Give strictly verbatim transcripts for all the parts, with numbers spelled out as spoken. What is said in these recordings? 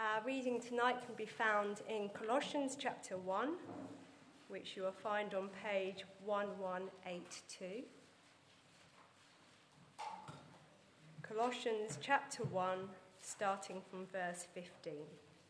Our reading tonight can be found in Colossians chapter one, which you will find on page eleven eighty-two. Colossians chapter one, starting from verse fifteen.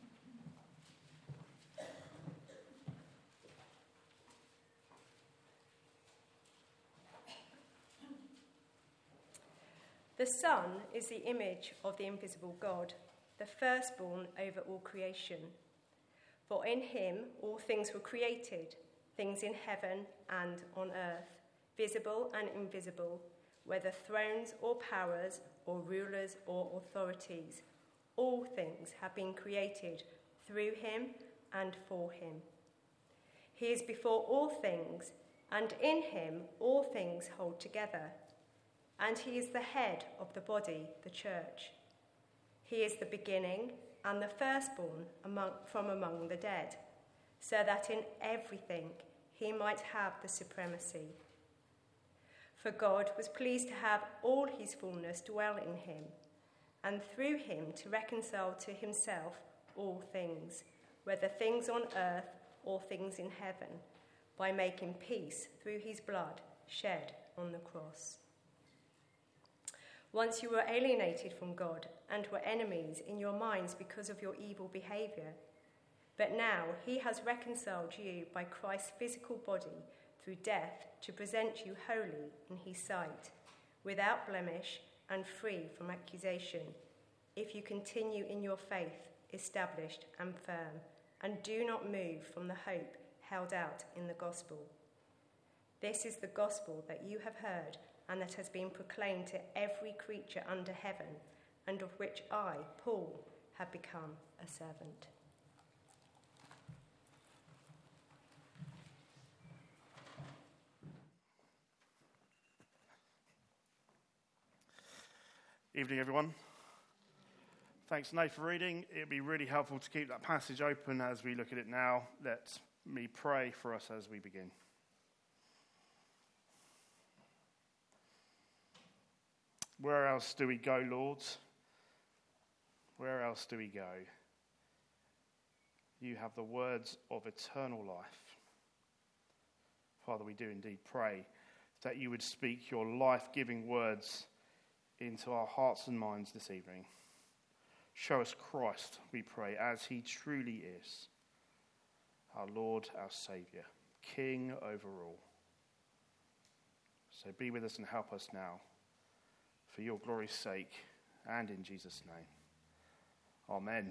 The Son is the image of the invisible God, the firstborn over all creation. For in him all things were created, things in heaven and on earth, visible and invisible, whether thrones or powers or rulers or authorities. All things have been created through him and for him. He is before all things, and in him all things hold together. And he is the head of the body, the church. He is the beginning and the firstborn among, from among the dead, so that in everything he might have the supremacy. For God was pleased to have all his fullness dwell in him, and through him to reconcile to himself all things, whether things on earth or things in heaven, by making peace through his blood shed on the cross. Once you were alienated from God and were enemies in your minds because of your evil behaviour. But now he has reconciled you by Christ's physical body through death to present you holy in his sight, without blemish and free from accusation, if you continue in your faith, established and firm, and do not move from the hope held out in the gospel. This is the gospel that you have heard and that has been proclaimed to every creature under heaven, and of which I, Paul, have become a servant. Evening, everyone. Thanks, Nate, for reading. It'd be really helpful to keep that passage open as we look at it now. Let me pray for us as we begin. Where else do we go, Lord? Where else do we go? You have the words of eternal life. Father, we do indeed pray that you would speak your life-giving words into our hearts and minds this evening. Show us Christ, we pray, as he truly is, our Lord, our Saviour, King over all. So be with us and help us now, for your glory's sake, and in Jesus' name. Amen.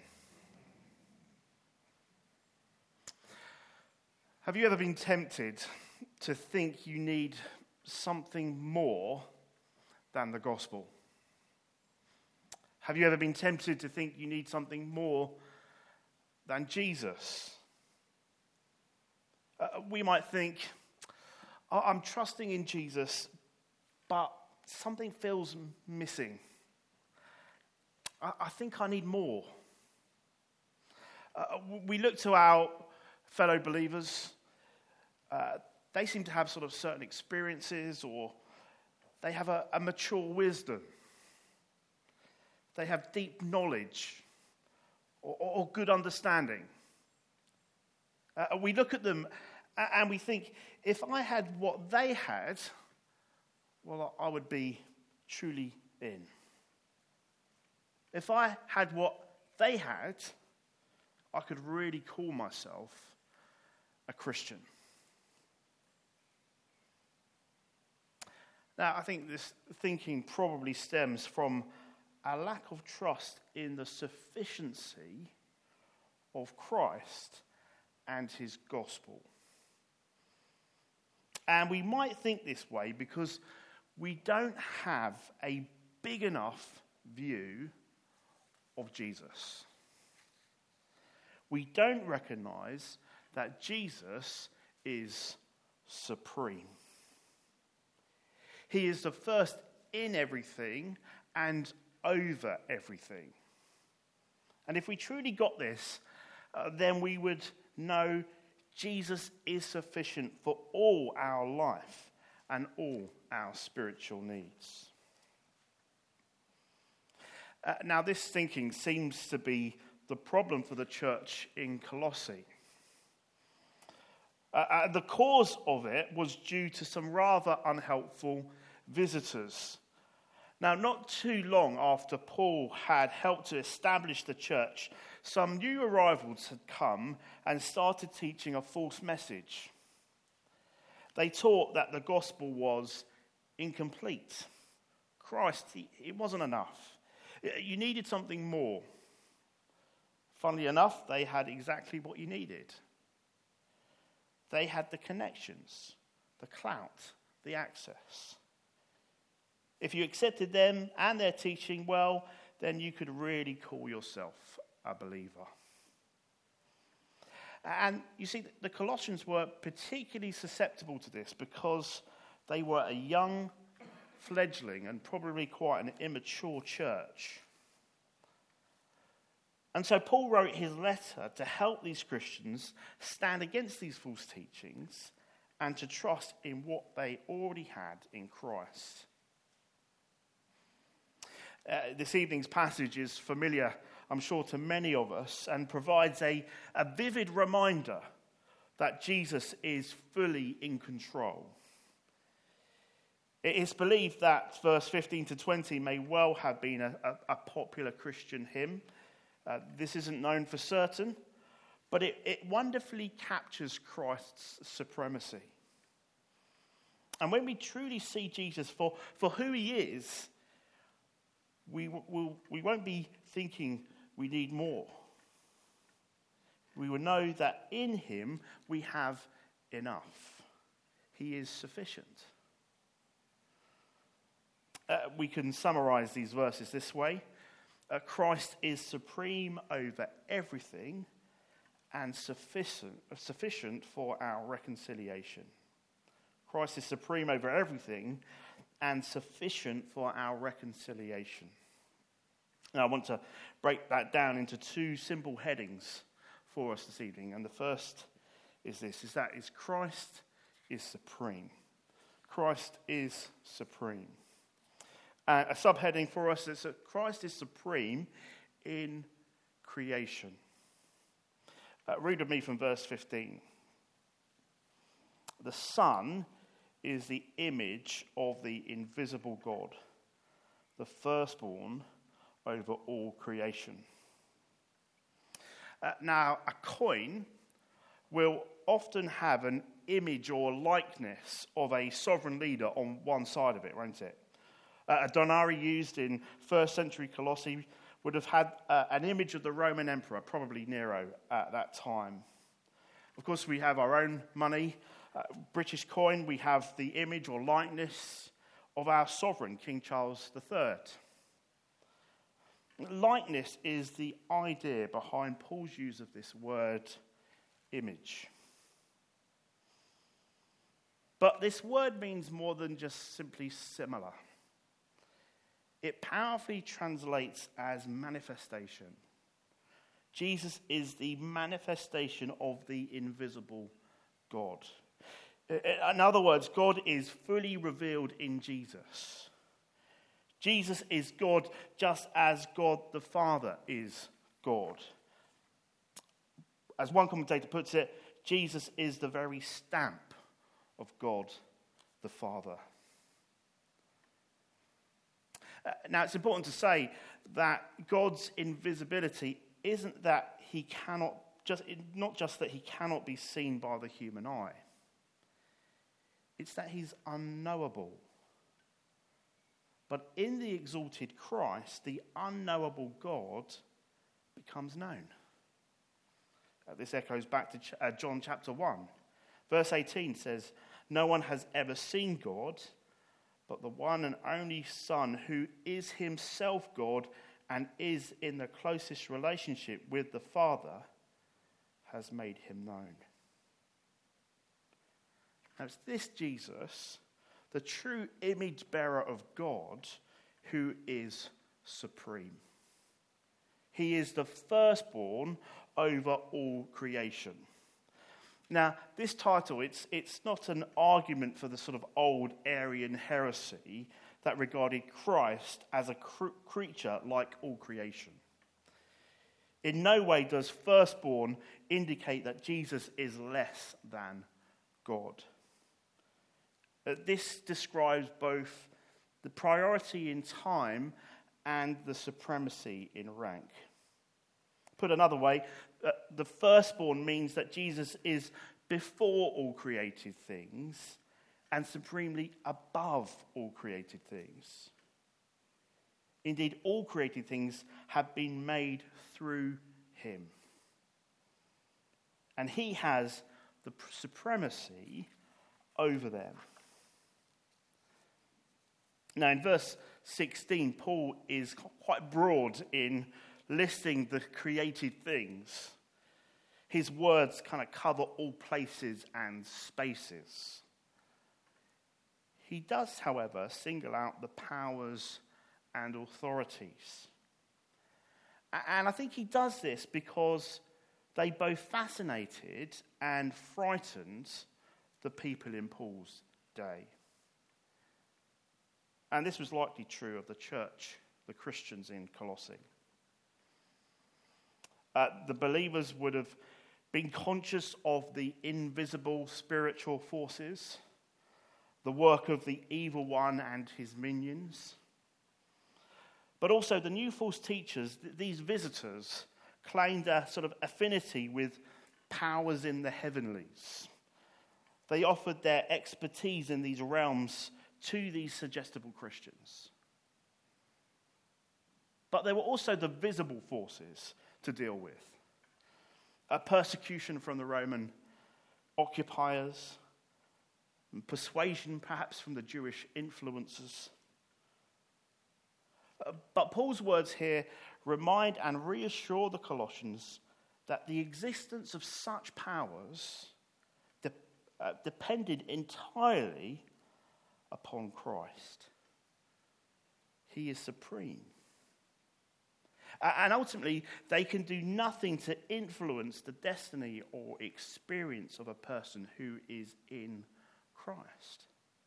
Have you ever been tempted to think you need something more than the gospel? Have you ever been tempted to think you need something more than Jesus? Uh, we might think, I'm trusting in Jesus, but something feels missing. I, I think I need more. Uh, we look to our fellow believers. Uh, they seem to have sort of certain experiences, or they have a, a mature wisdom. They have deep knowledge or, or good understanding. Uh, we look at them and we think, if I had what they had, well, I would be truly in. If I had what they had, I could really call myself a Christian. Now, I think this thinking probably stems from a lack of trust in the sufficiency of Christ and his gospel. And we might think this way because we don't have a big enough view of Jesus. We don't recognize that Jesus is supreme. He is the first in everything and over everything. And if we truly got this, uh, then we would know Jesus is sufficient for all our life and all our spiritual needs. Uh, now, this thinking seems to be the problem for the church in Colossae. Uh, uh, the cause of it was due to some rather unhelpful visitors. Now, not too long after Paul had helped to establish the church, some new arrivals had come and started teaching a false message. They taught that the gospel was incomplete. Christ, he, it wasn't enough. You needed something more. Funnily enough, they had exactly what you needed. They had the connections, the clout, the access. If you accepted them and their teaching, well, then you could really call yourself a believer. And you see, the Colossians were particularly susceptible to this because they were a young, fledgling, and probably quite an immature church. And so Paul wrote his letter to help these Christians stand against these false teachings and to trust in what they already had in Christ. Uh, this evening's passage is familiar, I'm sure, to many of us and provides a, a vivid reminder that Jesus is fully in control. It is believed that verse fifteen to twenty may well have been a, a, a popular Christian hymn. Uh, this isn't known for certain, but it, it wonderfully captures Christ's supremacy. And when we truly see Jesus for, for who he is, we, will, we won't be thinking we need more. We will know that in him we have enough. He is sufficient. Uh, we can summarize these verses this way. Uh, Christ is supreme over everything and sufficient, sufficient for our reconciliation. Christ is supreme over everything and sufficient for our reconciliation. Now, I want to break that down into two simple headings for us this evening. And the first is this, is that is Christ is supreme. Christ is supreme. Uh, a subheading for us is that Christ is supreme in creation. Uh, read with me from verse fifteen. The Son is the image of the invisible God, the firstborn over all creation. Uh, now, a coin will often have an image or likeness of a sovereign leader on one side of it, won't it? Uh, a denarii used in first century Colossae would have had uh, an image of the Roman emperor, probably Nero, at that time. Of course, we have our own money, uh, British coin. We have the image or likeness of our sovereign, King Charles the Third. Likeness is the idea behind Paul's use of this word image. But this word means more than just simply similar. It powerfully translates as manifestation. Jesus is the manifestation of the invisible God. In other words, God is fully revealed in Jesus. Jesus is God just as God the Father is God. As one commentator puts it, Jesus is the very stamp of God the Father. Uh, now, it's important to say that God's invisibility isn't that he cannot just not just that he cannot be seen by the human eye. It's that he's unknowable. But in the exalted Christ, the unknowable God becomes known. Uh, this echoes back to ch- uh, John chapter one. Verse eighteen says, "No one has ever seen God, but the one and only Son, who is himself God and is in the closest relationship with the Father, has made him known." Now it's this Jesus, the true image bearer of God, who is supreme. He is the firstborn over all creation. Now, this title, it's, it's not an argument for the sort of old Arian heresy that regarded Christ as a cr- creature like all creation. In no way does firstborn indicate that Jesus is less than God. Uh, This describes both the priority in time and the supremacy in rank. Put another way, uh, the firstborn means that Jesus is before all created things and supremely above all created things. Indeed, all created things have been made through him. And he has the supremacy over them. Now, in verse sixteen, Paul is quite broad in listing the created things. His words kind of cover all places and spaces. He does, however, single out the powers and authorities. And I think he does this because they both fascinated and frightened the people in Paul's day. And this was likely true of the church, the Christians in Colossae. Uh, the believers would have been conscious of the invisible spiritual forces, the work of the evil one and his minions. But also the new false teachers, th- these visitors, claimed a sort of affinity with powers in the heavenlies. They offered their expertise in these realms to these suggestible Christians. But there were also the visible forces to deal with. A persecution from the Roman occupiers, and persuasion perhaps from the Jewish influencers. But Paul's words here remind and reassure the Colossians that the existence of such powers de- uh, depended entirely upon Christ. He is supreme. And ultimately, they can do nothing to influence the destiny or experience of a person who is in Christ.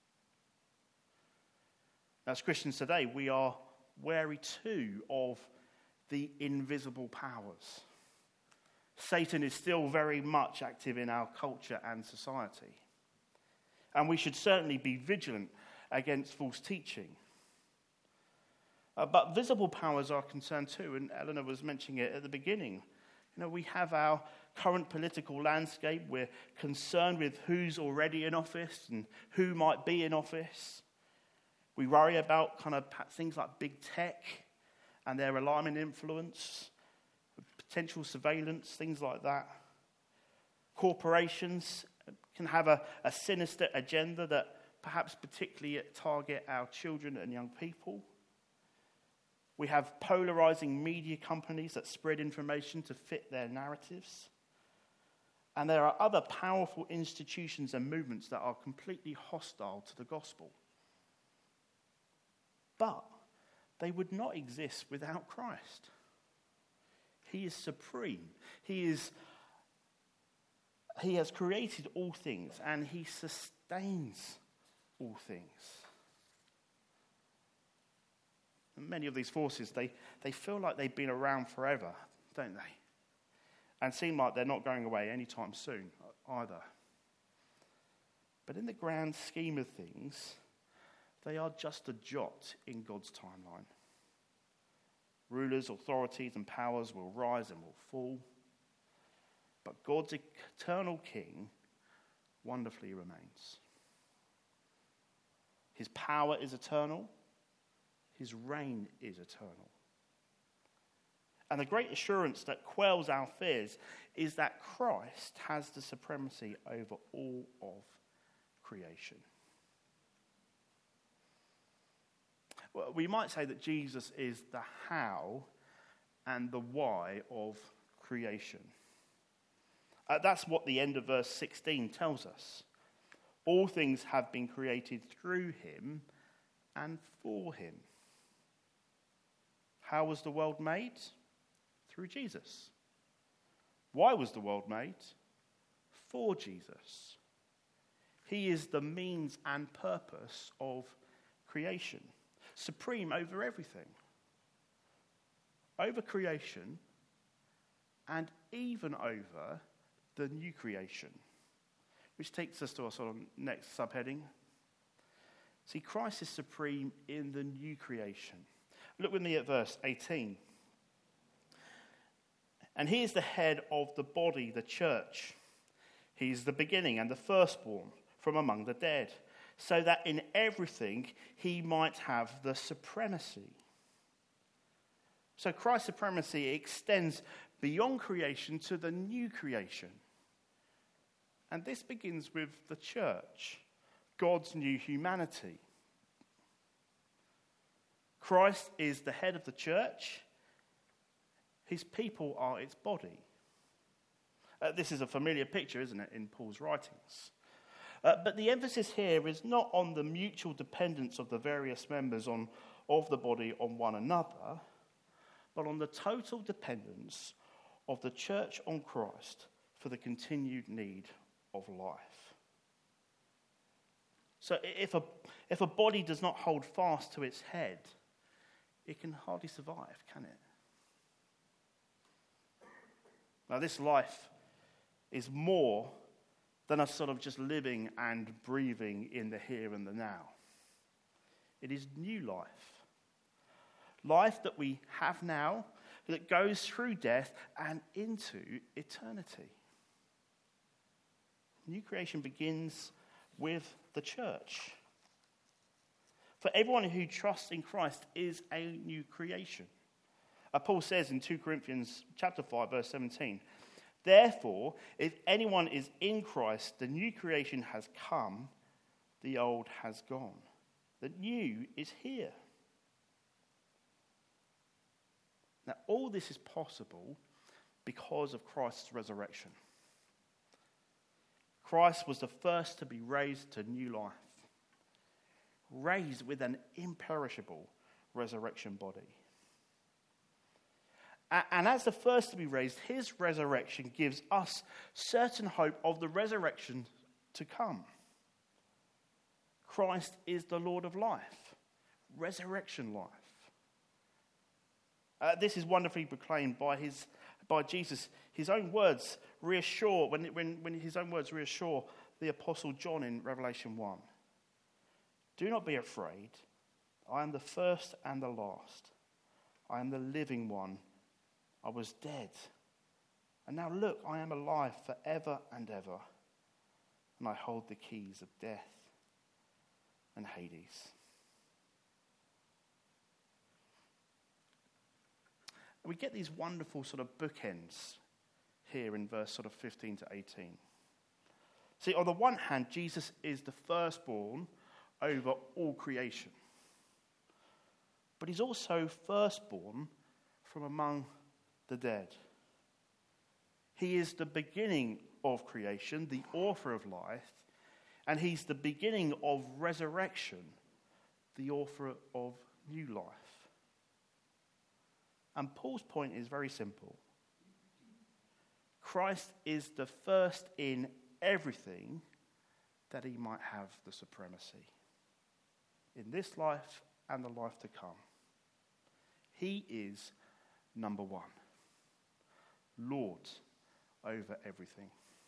As Christians today, we are wary too of the invisible powers. Satan is still very much active in our culture and society. And we should certainly be vigilant against false teaching. Uh, but visible powers are concerned too, and Eleanor was mentioning it at the beginning. You know, we have our current political landscape. We're concerned with who's already in office and who might be in office. We worry about kind of things like big tech and their alarming influence, potential surveillance, things like that. Corporations can have a, a sinister agenda that perhaps particularly target our children and young people. We have polarizing media companies that spread information to fit their narratives. And there are other powerful institutions and movements that are completely hostile to the gospel. But they would not exist without Christ. He is supreme. He is He has created all things, and he sustains all things. And many of these forces, they, they feel like they've been around forever, don't they? And seem like they're not going away anytime soon either. But in the grand scheme of things, they are just a jot in God's timeline. Rulers, authorities, and powers will rise and will fall. But God's eternal King wonderfully remains. His power is eternal. His reign is eternal. And the great assurance that quells our fears is that Christ has the supremacy over all of creation. Well, we might say that Jesus is the how and the why of creation. Uh, that's what the end of verse sixteen tells us. All things have been created through him and for him. How was the world made? Through Jesus. Why was the world made? For Jesus. He is the means and purpose of creation, supreme over everything. Over creation and even over the new creation. Which takes us to our sort of next subheading. See, Christ is supreme in the new creation. Look with me at verse eighteen. And he is the head of the body, the church. He is the beginning and the firstborn from among the dead, so that in everything he might have the supremacy. So Christ's supremacy extends beyond creation to the new creation. And this begins with the church, God's new humanity. Christ is the head of the church. His people are its body. Uh, this is a familiar picture, isn't it, in Paul's writings? Uh, but the emphasis here is not on the mutual dependence of the various members on, of the body on one another, but on the total dependence of the church on Christ for the continued need of life. So if a, if a body does not hold fast to its head, it can hardly survive, can it? Now, this life is more than us sort of just living and breathing in the here and the now. It is new life. Life that we have now, that goes through death and into eternity. New creation begins with the church. For everyone who trusts in Christ is a new creation. Uh, Paul says in Second Corinthians chapter five, verse seventeen, therefore, if anyone is in Christ, the new creation has come, the old has gone. The new is here. Now, all this is possible because of Christ's resurrection. Christ was the first to be raised to new life, raised with an imperishable resurrection body. And as the first to be raised, his resurrection gives us certain hope of the resurrection to come. Christ is the Lord of life, resurrection life. Uh, this is wonderfully proclaimed by his, by Jesus. His own words reassure, when, when, when his own words reassure the Apostle John in Revelation one. Do not be afraid. I am the first and the last. I am the living one. I was dead. And now look, I am alive forever and ever. And I hold the keys of death and Hades. We get these wonderful sort of bookends here in verse sort of fifteen to eighteen. See, on the one hand, Jesus is the firstborn over all creation. But he's also firstborn from among the dead. He is the beginning of creation, the author of life, and he's the beginning of resurrection, the author of new life. And Paul's point is very simple. Christ is the first in everything that he might have the supremacy in this life and the life to come. He is number one, Lord over everything.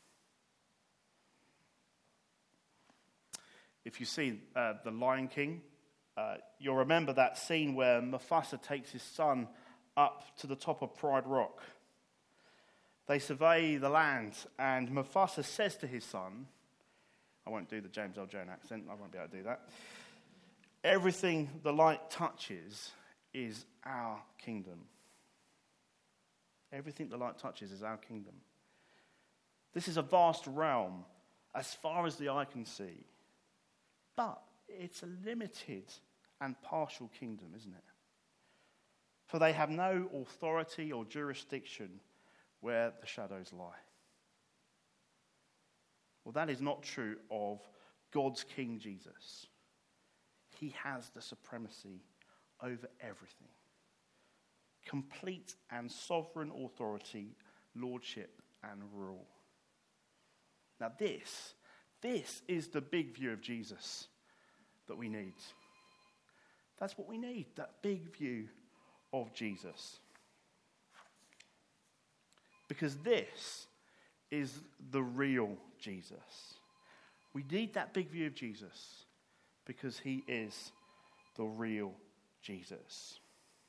If you see uh, The Lion King, uh, you'll remember that scene where Mufasa takes his son up to the top of Pride Rock. They survey the land, and Mufasa says to his son, I won't do the James Earl Jones accent, I won't be able to do that. Everything the light touches is our kingdom. Everything the light touches is our kingdom. This is a vast realm as far as the eye can see. But it's a limited and partial kingdom, isn't it? For they have no authority or jurisdiction where the shadows lie. Well, that is not true of God's King Jesus. He has the supremacy over everything. Complete and sovereign authority, lordship, and rule. Now this, this is the big view of Jesus that we need. That's what we need, that big view of Jesus. because this is the real Jesus. We need that big view of Jesus because he is the real Jesus.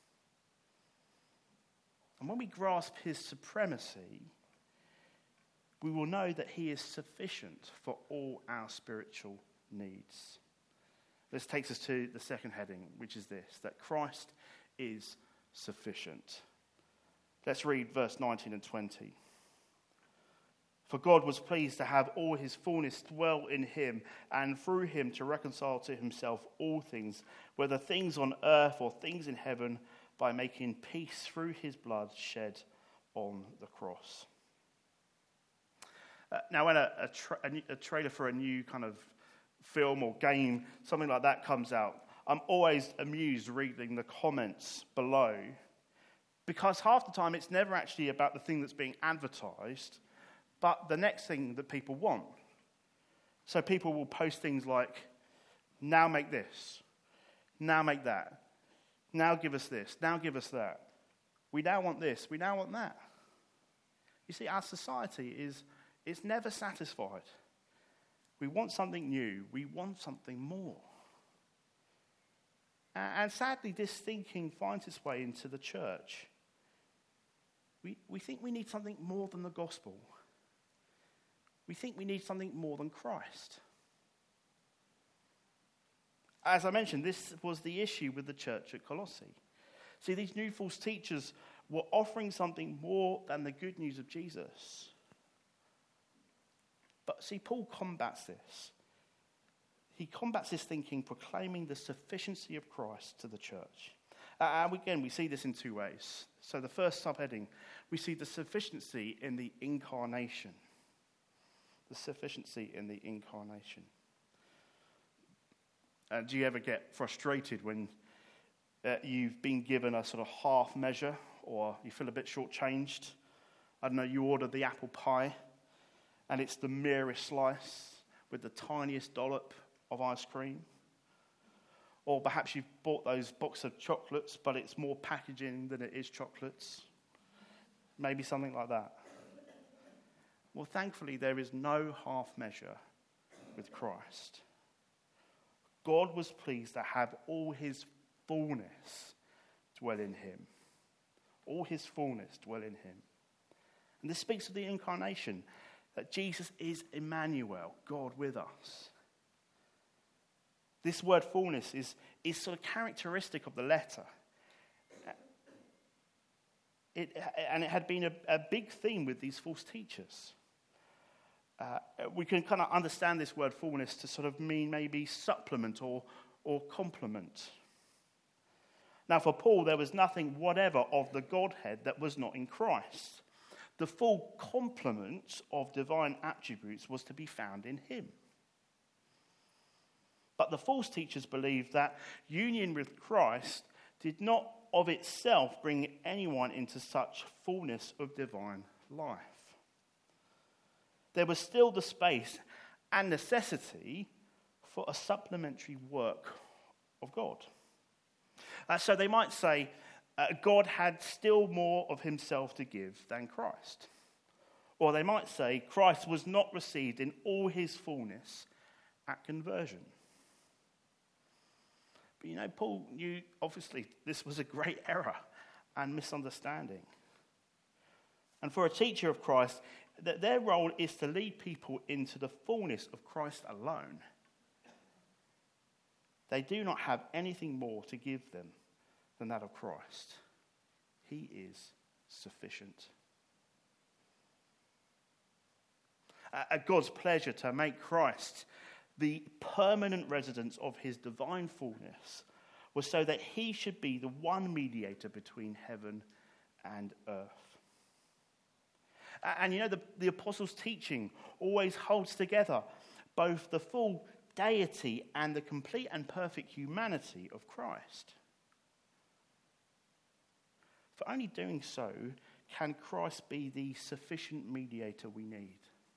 And when we grasp his supremacy, we will know that he is sufficient for all our spiritual needs. This takes us to the second heading, which is this, that Christ is sufficient. Let's read verse nineteen and twenty. For God was pleased to have all his fullness dwell in him, and through him to reconcile to himself all things, whether things on earth or things in heaven, by making peace through his blood shed on the cross. Uh, now, when a, a, tra- a, a trailer for a new kind of film or game, something like that comes out, I'm always amused reading the comments below, because half the time it's never actually about the thing that's being advertised, but the next thing that people want. So people will post things like, now make this, now make that, now give us this, now give us that. We now want this, we now want that. You see, our society is it's never satisfied. We want something new, we want something more. And sadly, this thinking finds its way into the church. We, we think we need something more than the gospel. We think we need something more than Christ. As I mentioned, this was the issue with the church at Colossae. See, these new false teachers were offering something more than the good news of Jesus. But see, Paul combats this. He combats this thinking, proclaiming the sufficiency of Christ to the church. Uh, and again, we see this in two ways. So the first subheading, we see the sufficiency in the incarnation. The sufficiency in the incarnation. Uh, do you ever get frustrated when uh, you've been given a sort of half measure or you feel a bit shortchanged? I don't know, you order the apple pie and it's the merest slice with the tiniest dollop of ice cream. Or perhaps you've bought those box of chocolates, but it's more packaging than it is chocolates. Maybe something like that. Well, thankfully, there is no half measure with Christ. God was pleased to have all his fullness dwell in him. All his fullness dwell in him. And this speaks of the incarnation, that Jesus is Emmanuel, God with us. This word fullness is, is sort of characteristic of the letter. It, and it had been a, a big theme with these false teachers. Uh, we can kind of understand this word fullness to sort of mean maybe supplement or, or complement. Now for Paul, there was nothing whatever of the Godhead that was not in Christ. The full complement of divine attributes was to be found in him. But the false teachers believed that union with Christ did not of itself bring anyone into such fullness of divine life. There was still the space and necessity for a supplementary work of God. Uh, so they might say uh, God had still more of himself to give than Christ. Or they might say Christ was not received in all his fullness at conversion. But you know, Paul knew, obviously, this was a great error and misunderstanding. And for a teacher of Christ, that their role is to lead people into the fullness of Christ alone. They do not have anything more to give them than that of Christ. He is sufficient. At God's pleasure to make Christ the permanent residence of his divine fullness was so that he should be the one mediator between heaven and earth. And you know, the, the apostles' teaching always holds together both the full deity and the complete and perfect humanity of Christ. For only doing so can Christ be the sufficient mediator we need.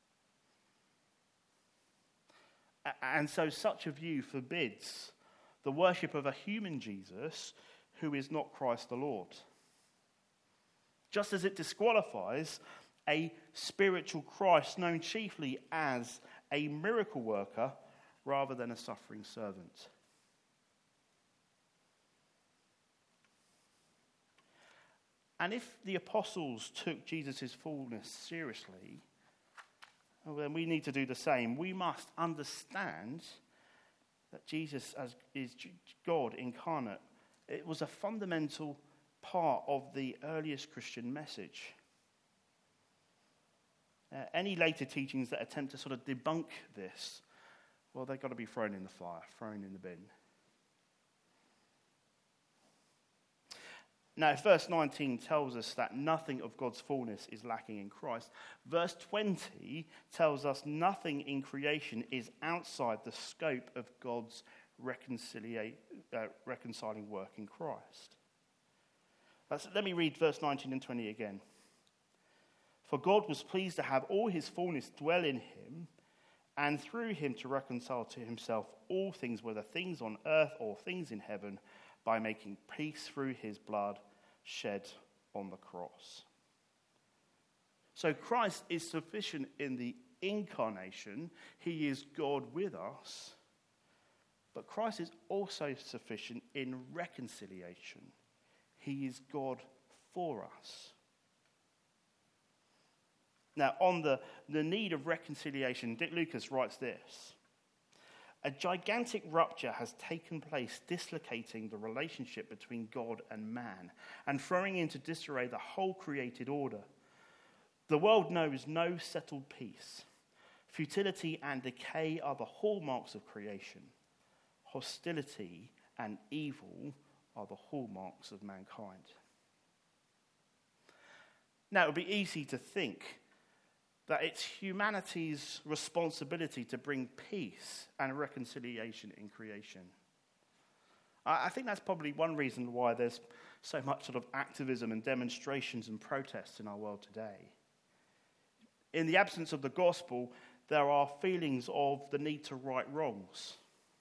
And so such a view forbids the worship of a human Jesus who is not Christ the Lord. Just as it disqualifies a spiritual Christ known chiefly as a miracle worker rather than a suffering servant. And if the apostles took Jesus' fullness seriously, well, then we need to do the same. We must understand that Jesus as is God incarnate. It was a fundamental part of the earliest Christian message. Uh, any later teachings that attempt to sort of debunk this, well, they've got to be thrown in the fire, thrown in the bin. Now, verse nineteen tells us that nothing of God's fullness is lacking in Christ. Verse twenty tells us nothing in creation is outside the scope of God's reconcilia- uh, reconciling work in Christ. Let's, let me read verse nineteen and twenty again. For God was pleased to have all his fullness dwell in him, and through him to reconcile to himself all things, whether things on earth or things in heaven, by making peace through his blood shed on the cross. So Christ is sufficient in the incarnation. He is God with us. But Christ is also sufficient in reconciliation. He is God for us. Now, on the, the need of reconciliation, Dick Lucas writes this. A gigantic rupture has taken place, dislocating the relationship between God and man and throwing into disarray the whole created order. The world knows no settled peace. Futility and decay are the hallmarks of creation. Hostility and evil are the hallmarks of mankind. Now, it would be easy to think that it's humanity's responsibility to bring peace and reconciliation in creation. I think that's probably one reason why there's so much sort of activism and demonstrations and protests in our world today. In the absence of the gospel, there are feelings of the need to right wrongs.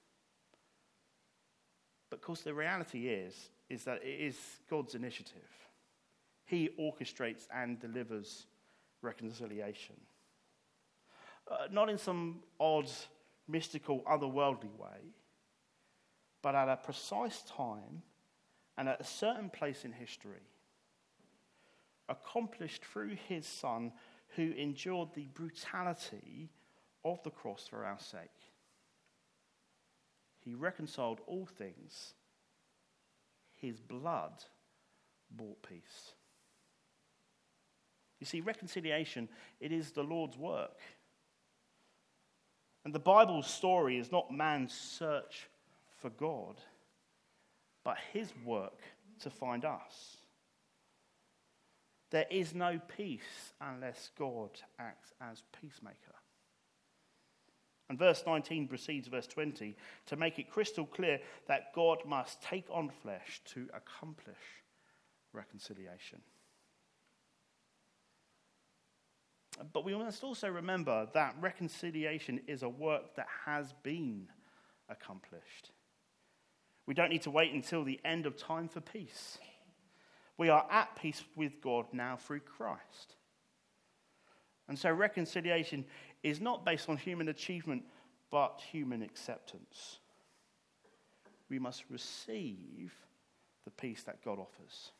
But of course, the reality is, is that it is God's initiative. He orchestrates and delivers reconciliation. Uh, not in some odd, mystical, otherworldly way, but at a precise time and at a certain place in history, accomplished through his Son who endured the brutality of the cross for our sake. He reconciled all things. His blood bought peace. You see, reconciliation, it is the Lord's work. And the Bible's story is not man's search for God, but his work to find us. There is no peace unless God acts as peacemaker. And verse nineteen precedes verse twenty to make it crystal clear that God must take on flesh to accomplish reconciliation. But we must also remember that reconciliation is a work that has been accomplished. We don't need to wait until the end of time for peace. We are at peace with God now through Christ. And so reconciliation is not based on human achievement, but human acceptance. We must receive the peace that God offers.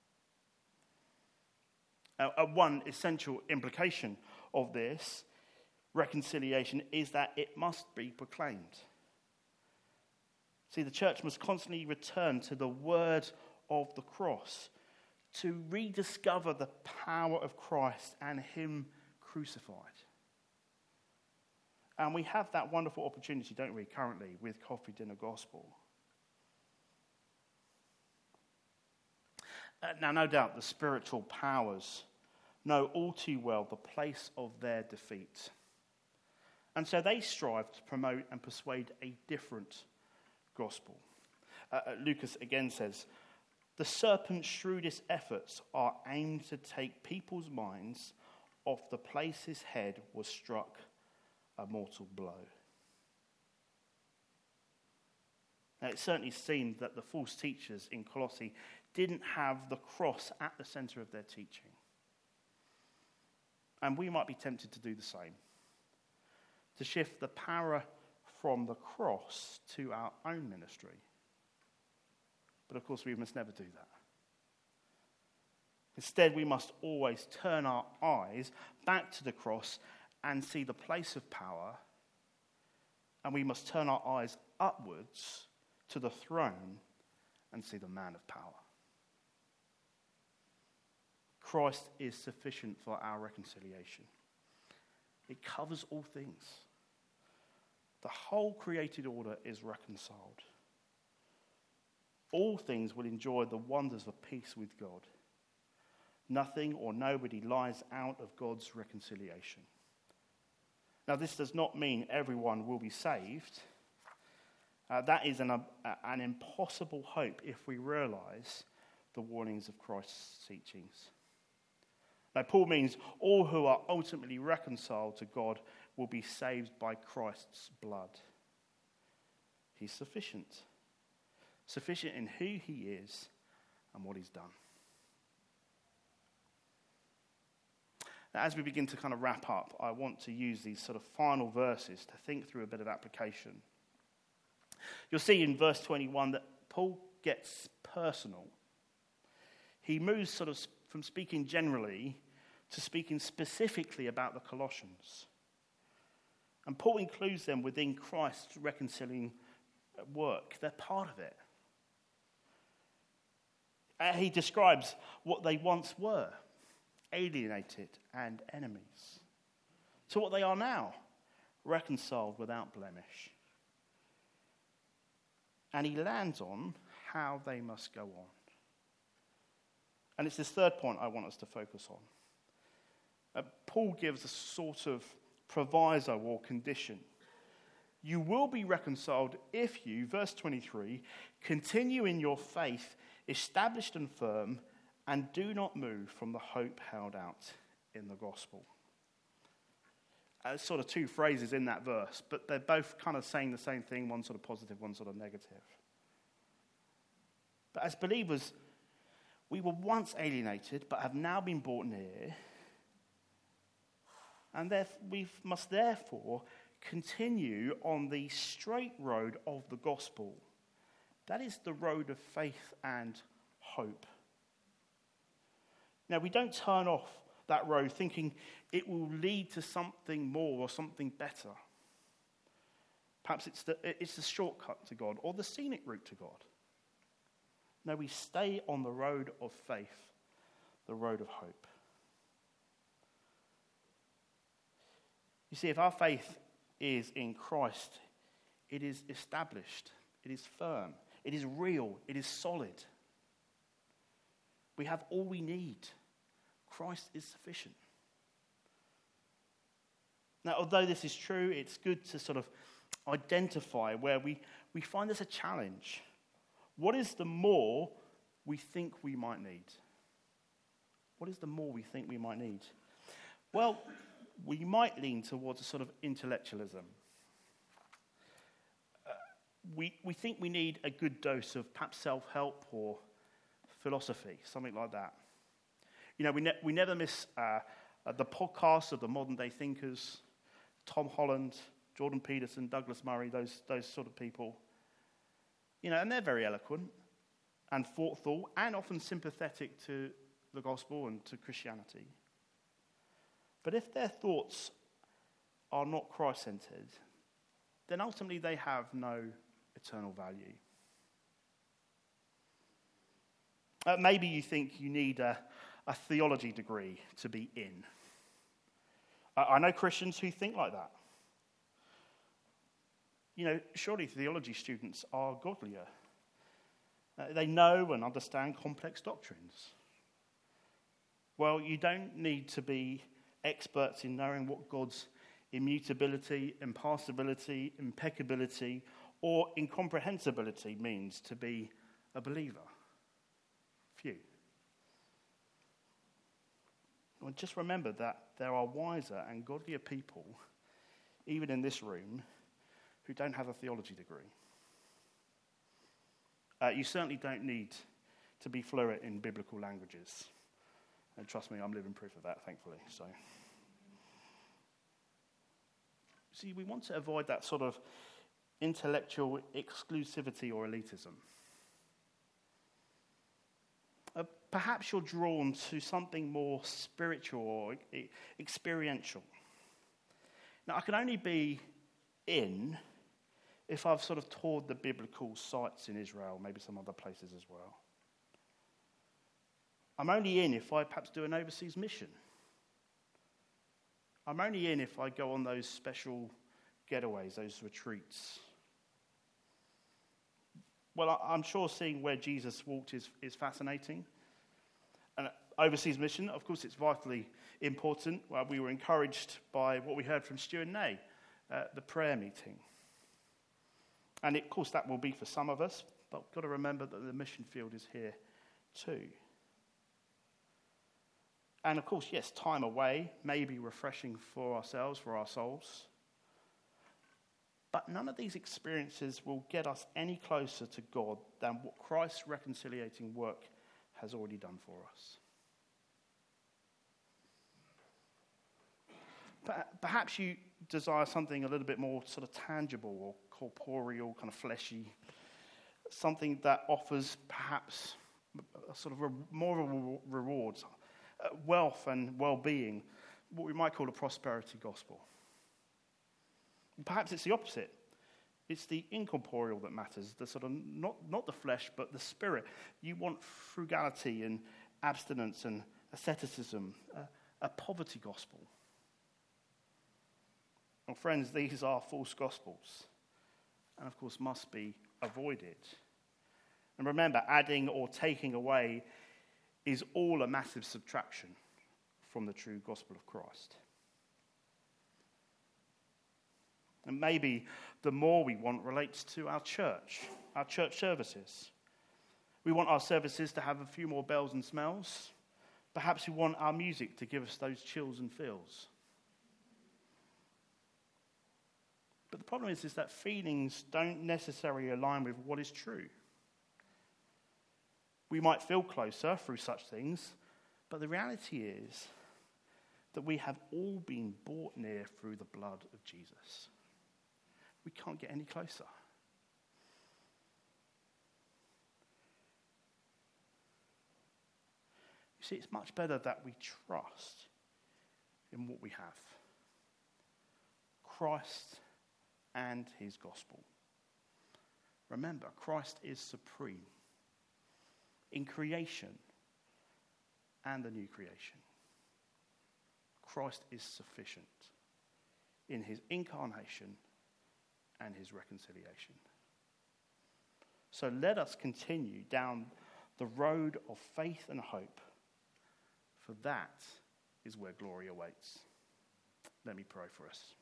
Uh, one essential implication of this reconciliation is that it must be proclaimed. See, the church must constantly return to the word of the cross to rediscover the power of Christ and him crucified. And we have that wonderful opportunity, don't we, currently with Coffee Dinner Gospel. Uh, now, no doubt the spiritual powers know all too well the place of their defeat. And so they strive to promote and persuade a different gospel. Uh, Lucas again says, the serpent's shrewdest efforts are aimed to take people's minds off the place his head was struck a mortal blow. Now, it certainly seemed that the false teachers in Colossae didn't have the cross at the center of their teaching. And we might be tempted to do the same, to shift the power from the cross to our own ministry. But of course, we must never do that. Instead, we must always turn our eyes back to the cross and see the place of power, and we must turn our eyes upwards to the throne and see the man of power. Christ is sufficient for our reconciliation. It covers all things. The whole created order is reconciled. All things will enjoy the wonders of peace with God. Nothing or nobody lies out of God's reconciliation. Now, this does not mean everyone will be saved. Uh, that is an, uh, an impossible hope if we realize the warnings of Christ's teachings. Now, Paul means all who are ultimately reconciled to God will be saved by Christ's blood. He's sufficient. Sufficient in who he is and what he's done. Now, as we begin to kind of wrap up, I want to use these sort of final verses to think through a bit of application. You'll see in verse twenty-one that Paul gets personal. He moves sort of from speaking generally to speaking specifically about the Colossians. And Paul includes them within Christ's reconciling work. They're part of it. And he describes what they once were, alienated and enemies, to what they are now, reconciled without blemish. And he lands on how they must go on. And it's this third point I want us to focus on. Uh, Paul gives a sort of proviso or condition. You will be reconciled if you, verse twenty-three, continue in your faith, established and firm, and do not move from the hope held out in the gospel. Uh, sort of two phrases in that verse, but they're both kind of saying the same thing, one sort of positive, one sort of negative. But as believers, we were once alienated, but have now been brought near, and we must therefore continue on the straight road of the gospel. That is the road of faith and hope. Now, we don't turn off that road thinking it will lead to something more or something better. Perhaps it's the, it's the shortcut to God or the scenic route to God. No, we stay on the road of faith, the road of hope. You see, if our faith is in Christ, it is established, it is firm, it is real, it is solid. We have all we need. Christ is sufficient. Now, although this is true, it's good to sort of identify where we, we find this a challenge. What is the more we think we might need? What is the more we think we might need? Well, we might lean towards a sort of intellectualism. Uh, we, we think we need a good dose of perhaps self-help or philosophy, something like that. You know, we, ne- we never miss uh, uh, the podcasts of the modern-day thinkers, Tom Holland, Jordan Peterson, Douglas Murray, those, those sort of people. You know, and they're very eloquent and thoughtful and often sympathetic to the gospel and to Christianity. But if their thoughts are not Christ-centered, then ultimately they have no eternal value. Uh, maybe you think you need a, a theology degree to be in. Uh, I know Christians who think like that. You know, surely theology students are godlier. Uh, they know and understand complex doctrines. Well, you don't need to be experts in knowing what God's immutability, impassibility, impeccability, or incomprehensibility means to be a believer. Few. Well, just remember that there are wiser and godlier people, even in this room, who don't have a theology degree. Uh, you certainly don't need to be fluent in biblical languages. And trust me, I'm living proof of that, thankfully. So, See, we want to avoid that sort of intellectual exclusivity or elitism. Uh, perhaps you're drawn to something more spiritual or e- experiential. Now, I can only be in if I've sort of toured the biblical sites in Israel, maybe some other places as well. I'm only in if I perhaps do an overseas mission. I'm only in if I go on those special getaways, those retreats. Well, I'm sure seeing where Jesus walked is, is fascinating. An overseas mission, of course, it's vitally important. Well, we were encouraged by what we heard from Stu and Nay, uh, the prayer meeting. And it, of course, that will be for some of us, but we've got to remember that the mission field is here too. And of course, yes, time away may be refreshing for ourselves, for our souls. But none of these experiences will get us any closer to God than what Christ's reconciliating work has already done for us. Perhaps you desire something a little bit more sort of tangible or corporeal, kind of fleshy, something that offers perhaps a sort of a, more of a reward, uh, wealth and well-being, what we might call a prosperity gospel. Perhaps it's the opposite. It's the incorporeal that matters, the sort of not, not the flesh, but the spirit. You want frugality and abstinence and asceticism, uh, a poverty gospel. Well, friends, these are false gospels, and of course must be avoided. And remember, adding or taking away is all a massive subtraction from the true gospel of Christ. And maybe the more we want relates to our church, our church services. We want our services to have a few more bells and smells. Perhaps we want our music to give us those chills and feels. But the problem is, is that feelings don't necessarily align with what is true. We might feel closer through such things, but the reality is that we have all been brought near through the blood of Jesus. We can't get any closer. You see, it's much better that we trust in what we have. Christ and his gospel. Remember, Christ is supreme in creation and the new creation. Christ is sufficient in his incarnation and his reconciliation. So let us continue down the road of faith and hope, for that is where glory awaits. Let me pray for us.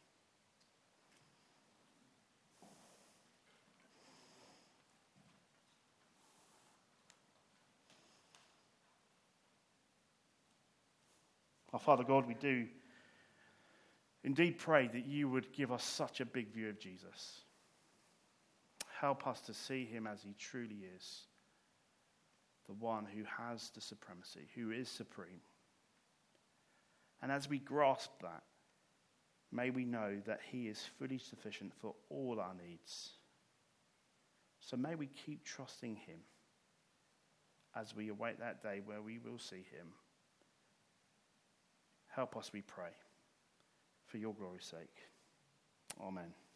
Our Father God, we do indeed pray that you would give us such a big view of Jesus. Help us to see him as he truly is, the one who has the supremacy, who is supreme. And as we grasp that, may we know that he is fully sufficient for all our needs. So may we keep trusting him as we await that day where we will see him. Help us, we pray, for your glory's sake. Amen.